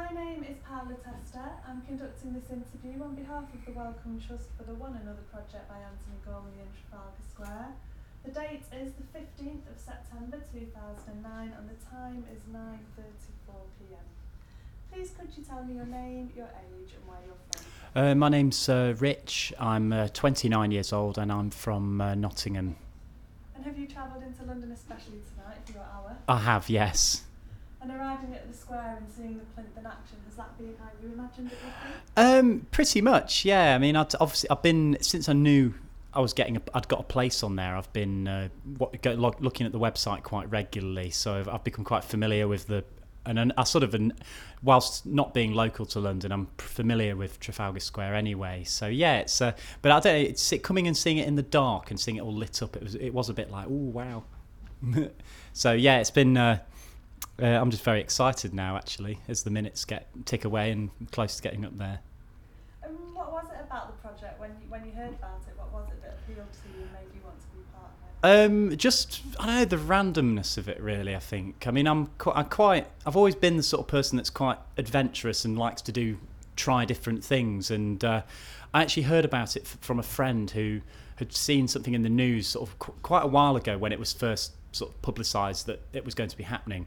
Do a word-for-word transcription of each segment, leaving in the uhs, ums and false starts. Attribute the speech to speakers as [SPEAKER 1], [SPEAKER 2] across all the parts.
[SPEAKER 1] My name is Paula Tester. I'm conducting this interview on behalf of the Wellcome Trust for the One Another project by Anthony Gormley in Trafalgar Square. The date is the fifteenth of September two thousand nine and the time is nine thirty-four p m. Please could you tell me your name, your age and where you're from?
[SPEAKER 2] Uh, my name's uh, Rich. I'm uh, twenty-nine years old and I'm from uh, Nottingham.
[SPEAKER 1] And have you travelled into London especially tonight for your hour?
[SPEAKER 2] I have, yes.
[SPEAKER 1] And arriving at the square and seeing the plinth in action, has that been how you imagined it would be?
[SPEAKER 2] Um, pretty much, yeah. I mean, I'd, obviously, I've been since I knew I was getting, a, I'd got a place on there. I've been uh, what, go, log, looking at the website quite regularly, so I've, I've become quite familiar with the. And, and I sort of, an, whilst not being local to London, I'm familiar with Trafalgar Square anyway. So yeah, it's. Uh, but I don't know. It's it, coming and seeing it in the dark and seeing it all lit up. It was. It was a bit like, oh wow. So yeah, it's been. Uh, Uh, I'm just very excited now, actually, as the minutes get tick away and close to getting up there.
[SPEAKER 1] And what was it about the project when you, when you heard about it? What was it that appealed to you and made you want to be part of it?
[SPEAKER 2] Um, just I don't know, the randomness of it, really. I think. I mean, I'm quite, I'm quite. I've always been the sort of person that's quite adventurous and likes to do try different things. And uh, I actually heard about it f- from a friend who had seen something in the news sort of qu- quite a while ago when it was first sort of publicised that it was going to be happening.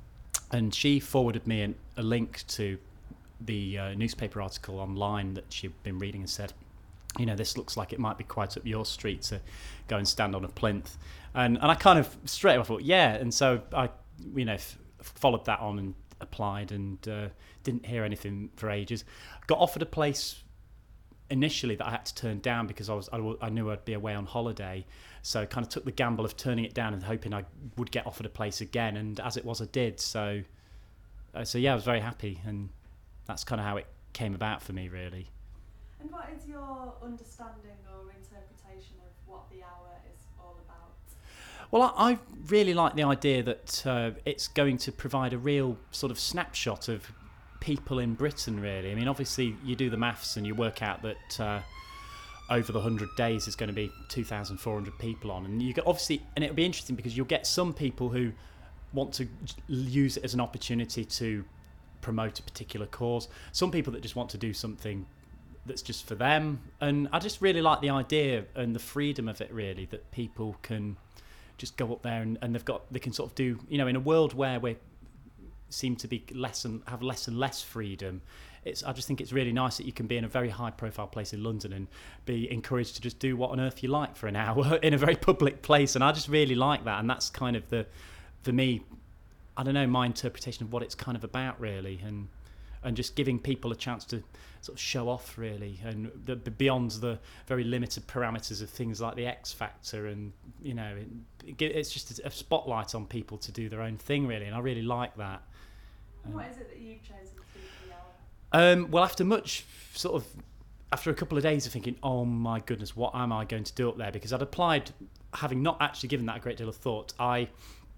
[SPEAKER 2] And she forwarded me an, a link to the uh, newspaper article online that she'd been reading and said, you know, this looks like it might be quite up your street to go and stand on a plinth. And and I kind of straight away thought, yeah. And so I, you know, f- followed that on and applied and uh, didn't hear anything for ages. Got offered a place initially that I had to turn down because I was I, w- I knew I'd be away on holiday. So I kind of took the gamble of turning it down and hoping I would get offered a place again. And as it was, I did. So, uh, so yeah, I was very happy. And that's kind of how it came about for me, really.
[SPEAKER 1] And what is your understanding or interpretation of what the hour is all about?
[SPEAKER 2] Well, I, I really like the idea that uh, it's going to provide a real sort of snapshot of people in Britain, really. I mean, obviously, you do the maths and you work out that... Uh, over the one hundred days there's going to be two thousand four hundred people on, and you get obviously, and it'll be interesting because you'll get some people who want to use it as an opportunity to promote a particular cause, some people that just want to do something that's just for them. And I just really like the idea and the freedom of it, really, that people can just go up there and, and they've got they can sort of do, you know, in a world where we seem to be less and have less and less freedom. It's, I just think it's really nice that you can be in a very high-profile place in London and be encouraged to just do what on earth you like for an hour in a very public place. And I just really like that. And that's kind of the, for me, I don't know, my interpretation of what it's kind of about, really. And and just giving people a chance to sort of show off, really. And the, beyond the very limited parameters of things like the X Factor. And, you know, it, it's just a spotlight on people to do their own thing, really. And I really like that.
[SPEAKER 1] And what is it that you've chosen to do for the hour?
[SPEAKER 2] Um, well, after much sort of, after a couple of days of thinking, oh my goodness, what am I going to do up there? Because I'd applied, having not actually given that a great deal of thought, I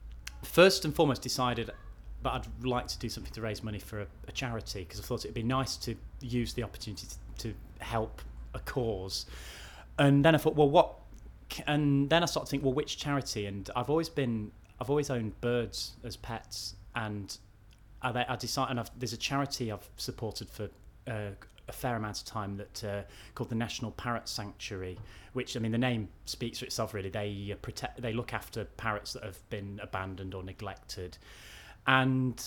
[SPEAKER 2] first and foremost decided that I'd like to do something to raise money for a, a charity, because I thought it'd be nice to use the opportunity to, to help a cause. And then I thought, well, what? And then I started to think, well, which charity? And I've always been, I've always owned birds as pets, and I, I decided, and I've, there's a charity I've supported for uh, a fair amount of time that uh, called the National Parrot Sanctuary, which, I mean, the name speaks for itself, really. They uh, protect, they look after parrots that have been abandoned or neglected, and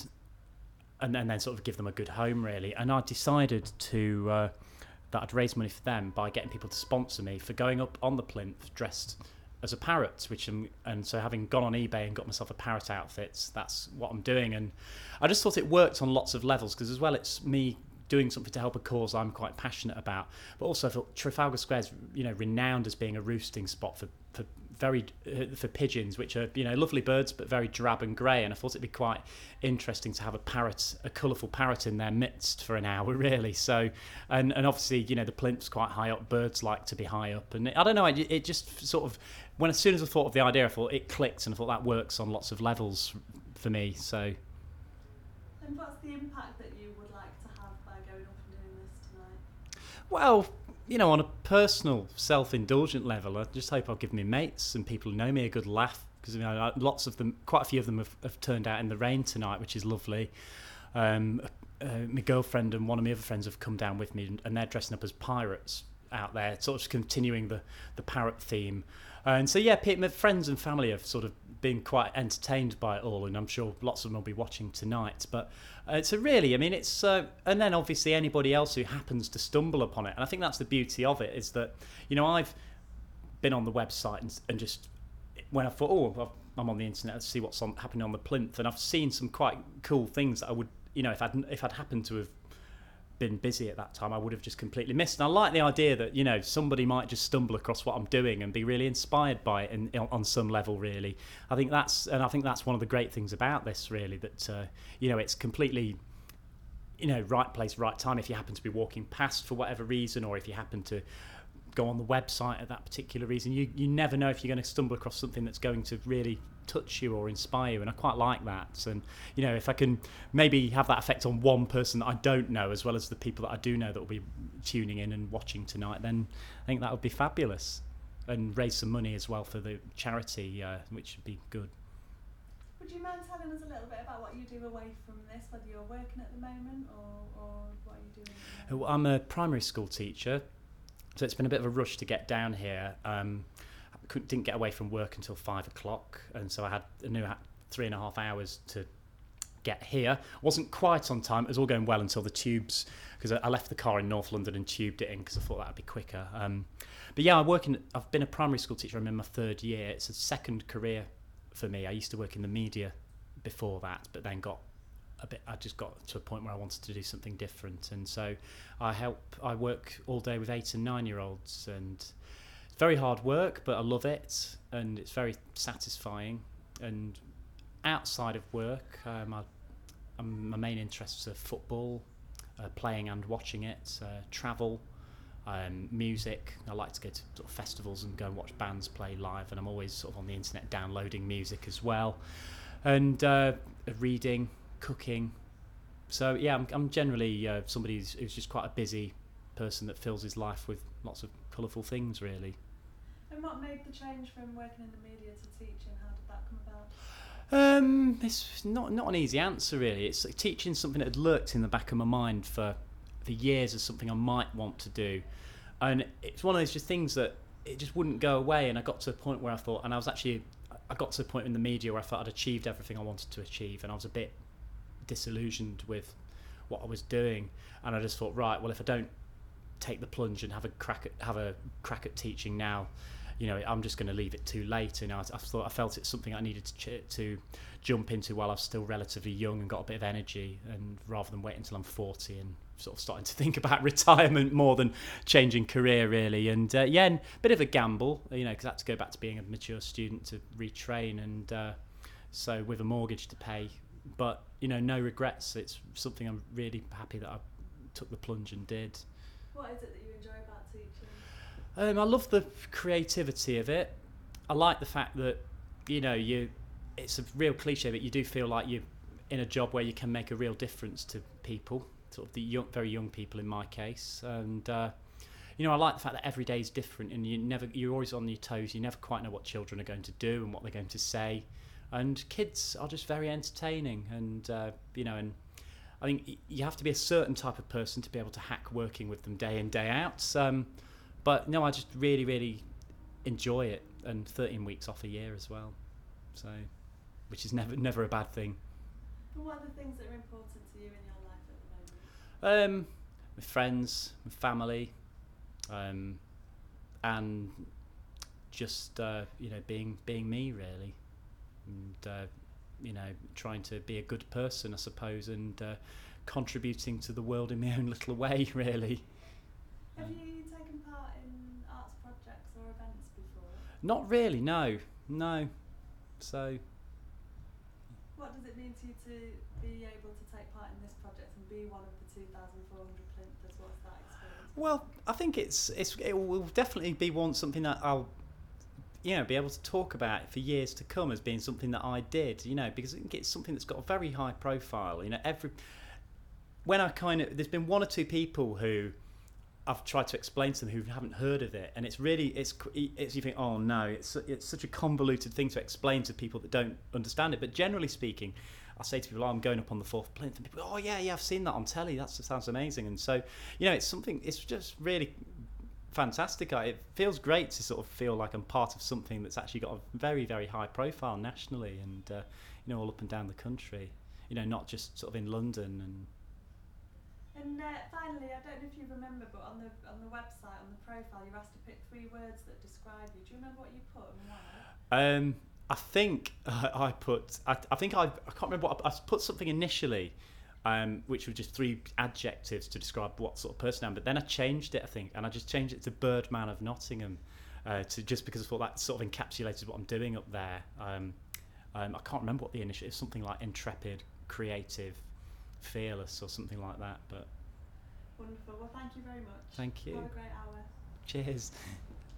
[SPEAKER 2] and, and then sort of give them a good home, really. And I decided to uh, that I'd raise money for them by getting people to sponsor me for going up on the plinth dressed as a parrot, which I'm, and so having gone on eBay and got myself a parrot outfit, that's what I'm doing. And I just thought it worked on lots of levels, because as well it's me doing something to help a cause I'm quite passionate about, but also I thought Trafalgar Square's, you know, renowned as being a roosting spot for for very uh, for pigeons, which are, you know, lovely birds but very drab and grey, and I thought it'd be quite interesting to have a parrot, a colourful parrot in their midst for an hour, really. So, and and obviously, you know, the plinth's quite high up, birds like to be high up, and it, I don't know, it, it just sort of, when as soon as I thought of the idea, I thought it clicked, and I thought that works on lots of levels for me. So.
[SPEAKER 1] And what's the impact that you would like to have by going up and doing this tonight?
[SPEAKER 2] Well, you know, on a personal, self-indulgent level, I just hope I'll give my mates and people who know me a good laugh, because, you know, lots of them, quite a few of them have, have turned out in the rain tonight, which is lovely. Um, uh, my girlfriend and one of my other friends have come down with me, and, and they're dressing up as pirates out there, sort of continuing the, the parrot theme. And so, yeah, my friends and family have sort of been quite entertained by it all, and I'm sure lots of them will be watching tonight. But uh, so really, I mean, it's... Uh, and then obviously anybody else who happens to stumble upon it. And I think that's the beauty of it, is that, you know, I've been on the website and, and just... When I thought, oh, I'm on the internet, let's see what's on, happening on the plinth. And I've seen some quite cool things that I would, you know, if I'd, if I'd happened to have been busy at that time, I would have just completely missed. And I like the idea that, you know, somebody might just stumble across what I'm doing and be really inspired by it in, on some level, really. I think that's, and I think that's one of the great things about this, really, that, uh, you know, it's completely, you know, right place, right time. If you happen to be walking past for whatever reason, or if you happen to go on the website at that particular reason, you, you never know if you're going to stumble across something that's going to really touch you or inspire you, and I quite like that. And you know, if I can maybe have that effect on one person that I don't know, as well as the people that I do know that will be tuning in and watching tonight, then I think that would be fabulous, and raise some money as well for the charity, uh, which would be good.
[SPEAKER 1] Would you mind telling us a little bit about what you do away from this, whether you're working at the moment or, or what are you doing at the moment?
[SPEAKER 2] I'm a primary school teacher, so it's been a bit of a rush to get down here. Um, Couldn't, didn't get away from work until five o'clock, and so I had I knew I had three and a half hours to get here. Wasn't quite on time. It was all going well until the tubes, because I, I left the car in North London and tubed it in because I thought that would be quicker. Um, but yeah, I work in, I've been a primary school teacher. I'm in my third year. It's a second career for me. I used to work in the media before that, but then got a bit. I just got to a point where I wanted to do something different, and so I help. I work all day with eight and nine year olds, and very hard work, but I love it, and it's very satisfying. And outside of work, um, I, I'm, my main interests are football, uh, playing and watching it, uh, travel, um, music. I like to go to sort of festivals and go and watch bands play live, and I'm always sort of on the internet downloading music as well, and uh, reading, cooking. So yeah, I'm, I'm generally uh, somebody who's, who's just quite a busy person that fills his life with lots of colourful things, really.
[SPEAKER 1] And what made the change from working in the media to teaching? How did that come about?
[SPEAKER 2] Um, it's not not an easy answer, really. It's like teaching something that had lurked in the back of my mind for for years as something I might want to do, and it's one of those just things that it just wouldn't go away. And I got to a point where I thought, and I was actually, I got to a point in the media where I thought I'd achieved everything I wanted to achieve, and I was a bit disillusioned with what I was doing, and I just thought, right, well, if I don't take the plunge and have a crack at have a crack at teaching now, you know, I'm just going to leave it too late. And I, I thought I felt it's something I needed to ch- to jump into while I was still relatively young and got a bit of energy, and rather than wait until I'm forty and sort of starting to think about retirement more than changing career, really. And uh, yeah, and a bit of a gamble, you know, because I had to go back to being a mature student to retrain, and uh, so with a mortgage to pay. But you know, no regrets. It's something I'm really happy that I took the plunge and did.
[SPEAKER 1] What is it that you enjoy about teaching?
[SPEAKER 2] Um, I love the creativity of it. I like the fact that, you know, you. It's a real cliche, but you do feel like you're in a job where you can make a real difference to people, sort of the young, very young people in my case. And uh, you know, I like the fact that every day is different, and you never, you're always on your toes. You never quite know what children are going to do and what they're going to say. And kids are just very entertaining, and uh, you know, and I think you have to be a certain type of person to be able to hack working with them day in, day out. Um, but no, I just really, really enjoy it, and thirteen weeks off a year as well, so which is never, never a bad thing.
[SPEAKER 1] And what are the things that are important to you in your life at the moment?
[SPEAKER 2] Um, with friends, with family, um, and just uh, you know, being being me, really, and uh, you know, trying to be a good person, I suppose, and uh, contributing to the world in my own little way, really.
[SPEAKER 1] Have you taken part in arts projects or events before?
[SPEAKER 2] Not really, no, no. So,
[SPEAKER 1] what does it mean to you to be able to take part in this project and be one of the two thousand four hundred plinthers? What's that experience?
[SPEAKER 2] Well, I think it's it's it will definitely be one something that I'll, you know, be able to talk about for years to come as being something that I did, you know, because I think it's something that's got a very high profile. You know, every when I kind of there's been one or two people who I've tried to explain to them who haven't heard of it, and it's really it's it's you think, oh no, it's it's such a convoluted thing to explain to people that don't understand it. But generally speaking, I say to people, oh, I'm going up on the fourth plinth, and people go, oh yeah, yeah, I've seen that on telly. That sounds amazing. And so, you know, it's something. It's just really fantastic. It feels great to sort of feel like I'm part of something that's actually got a very, very high profile nationally, and uh, you know, all up and down the country. You know, not just sort of in London. And
[SPEAKER 1] and uh, finally, I don't know if you remember, but on the on the website, on the profile, you're asked to pick three words that describe you. Do you remember what you put and why?
[SPEAKER 2] Um, I think uh, I put. I, I think I. I can't remember what I, I put something initially. Um, which were just three adjectives to describe what sort of person I am. But then I changed it, I think, and I just changed it to Birdman of Nottingham, uh, to just because I thought that sort of encapsulated what I'm doing up there. Um, um, I can't remember what the initial is. Something like intrepid, creative, fearless, or something like that. But
[SPEAKER 1] wonderful. Well, thank you very much.
[SPEAKER 2] Thank you.
[SPEAKER 1] What a great hour.
[SPEAKER 2] Cheers.